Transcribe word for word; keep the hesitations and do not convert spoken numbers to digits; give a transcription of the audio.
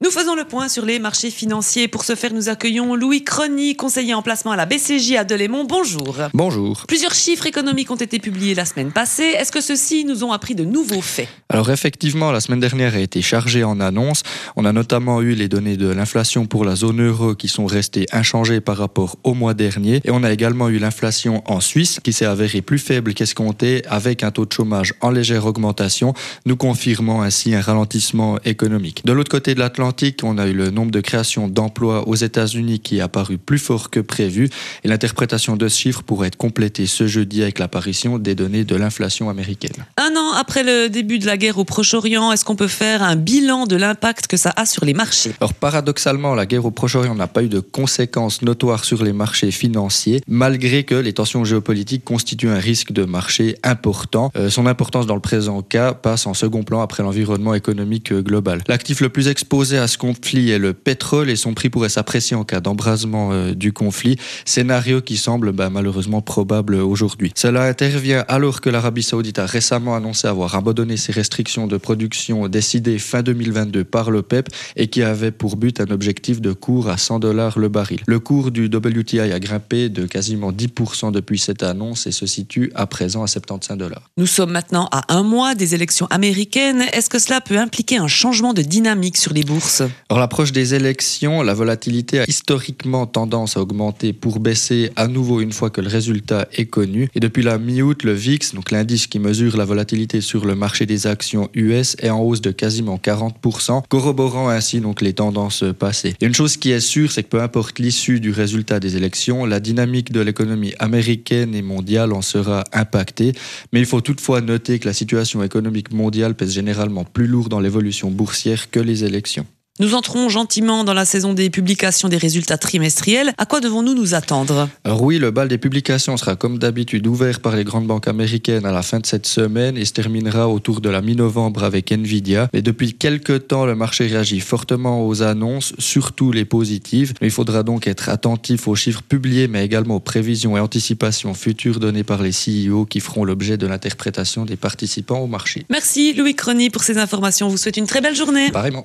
Nous faisons le point sur les marchés financiers. Pour ce faire, nous accueillons Louis Crony, conseiller en placement à la B C J à Delémont. Bonjour. Bonjour. Plusieurs chiffres économiques ont été publiés la semaine passée. Est-ce que ceux-ci nous ont appris de nouveaux faits ? Alors effectivement, la semaine dernière a été chargée en annonces. On a notamment eu les données de l'inflation pour la zone euro qui sont restées inchangées par rapport au mois dernier. Et on a également eu l'inflation en Suisse qui s'est avérée plus faible qu'escompté avec un taux de chômage en légère augmentation, nous confirmant ainsi un ralentissement économique. De l'autre côté de l'Atlantique, on a eu le nombre de créations d'emplois aux États-Unis qui est apparu plus fort que prévu. Et l'interprétation de ce chiffre pourrait être complétée ce jeudi avec l'apparition des données de l'inflation américaine. Un an après le début de la guerre au Proche-Orient, est-ce qu'on peut faire un bilan de l'impact que ça a sur les marchés ? Alors paradoxalement, la guerre au Proche-Orient n'a pas eu de conséquences notoires sur les marchés financiers, malgré que les tensions géopolitiques constituent un risque de marché important. Euh, son importance dans le présent cas passe en second plan après l'environnement économique global. L'actif le plus exposé à ce conflit est le pétrole et son prix pourrait s'apprécier en cas d'embrasement euh, du conflit, scénario qui semble bah, malheureusement probable aujourd'hui. Cela intervient alors que l'Arabie Saoudite a récemment annoncé avoir abandonné ses restrictions de production décidées fin deux mille vingt-deux par l'OPEP et qui avait pour but un objectif de cours à cent dollars le baril. Le cours du W T I a grimpé de quasiment dix pour cent depuis cette annonce et se situe à présent à soixante-quinze dollars. Nous sommes maintenant à un mois des élections américaines. Est-ce que cela peut impliquer un changement de dynamique sur les bourses ? Alors l'approche des élections, la volatilité a historiquement tendance à augmenter pour baisser à nouveau une fois que le résultat est connu. Et depuis la mi-août, le V I X, donc l'indice qui mesure la volatilité sur le marché des actions U S, est en hausse de quasiment quarante pour cent, corroborant ainsi donc les tendances passées. Et une chose qui est sûre, c'est que peu importe l'issue du résultat des élections, la dynamique de l'économie américaine et mondiale en sera impactée. Mais il faut toutefois noter que la situation économique mondiale pèse généralement plus lourd dans l'évolution boursière que les élections. Nous entrons gentiment dans la saison des publications des résultats trimestriels. À quoi devons-nous nous attendre ? Alors oui, le bal des publications sera comme d'habitude ouvert par les grandes banques américaines à la fin de cette semaine et se terminera autour de la mi-novembre avec Nvidia. Et depuis quelques temps, le marché réagit fortement aux annonces, surtout les positives. Il faudra donc être attentif aux chiffres publiés, mais également aux prévisions et anticipations futures données par les C E O qui feront l'objet de l'interprétation des participants au marché. Merci Louis Crony pour ces informations. Je vous souhaite une très belle journée. Pareillement.